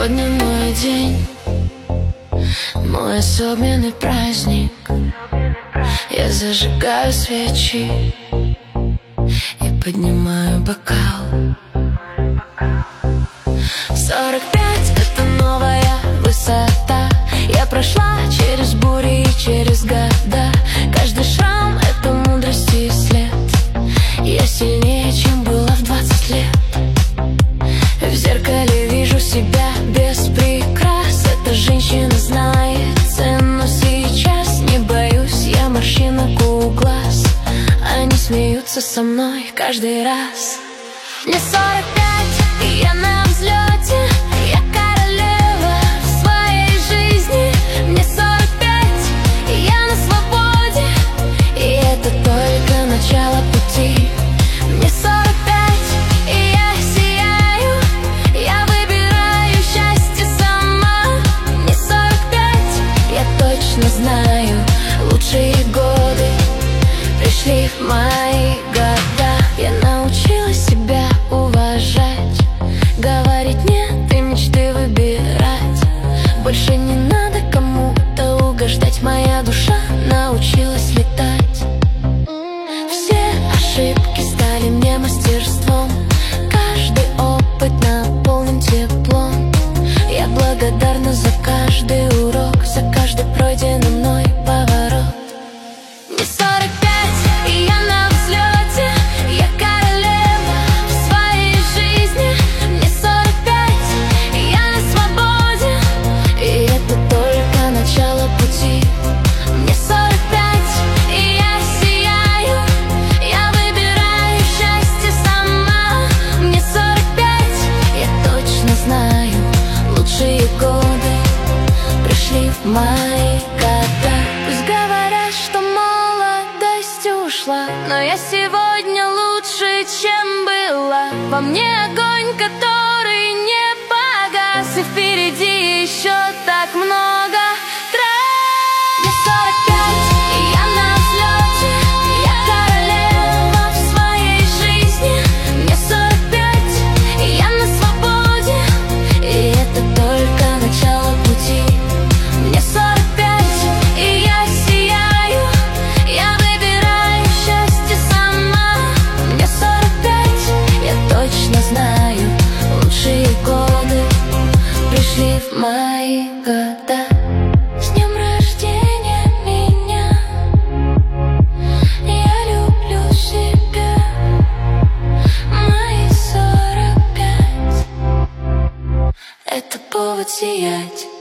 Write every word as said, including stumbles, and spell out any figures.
Сегодня мой день, мой особенный праздник. Я зажигаю свечи и поднимаю бокал. Сорок пять — это новая высота. Я прошла через бури и через года. Каждый шрам — это мудрости след. Я сильнее, чем была в двадцать лет. В зеркале вижу себя без прикрас. Эта женщина знает цену сейчас. Не боюсь я морщинок у глаз. Они смеются со мной каждый раз. Мне сорок пять, и я на взлете. Я королева в своей жизни. Мне сорок пять, и я на свободе. И это только начало пути. Мне сорок пять, и я сияю. Я выбираю счастье сама. Мне сорок пять, я точно знаю, лучшие годы пришли в мои года. Я научилась себя уважать, говорить нет и мечты выбирать. Больше не надо кому-то угождать. Моя душа научилась летать. Все ошибки стали мне мастерством. Каждый опыт наполнен теплом. Я благодарна за каждый урок, за каждый пройденный мной поворот. Мне сорок пять, и я на взлете. Я королева в своей жизни. Мне сорок пять, и я на свободе. И это только начало пути. Мне сорок пять, и я сияю. Я выбираю счастье сама. Мне сорок пять, я точно знаю, лучшие годы пришли в мои года. Пусть говорят, что молодость ушла, но я сегодня лучше, чем была. Во мне огонь, который не погас, и впереди еще так много трасс. Мне сорок пять, и я на взлете. Я королева в своей жизни. Мне сорок пять, и я на свободе. И это только начало пути. Мне сорок пять, и я сияю. Я выбираю счастье сама. Мне сорок пять, я точно знаю, лучшие годы пришли в мои года. С днем рождения меня. Я люблю себя. Мои сорок пять — это повод сиять.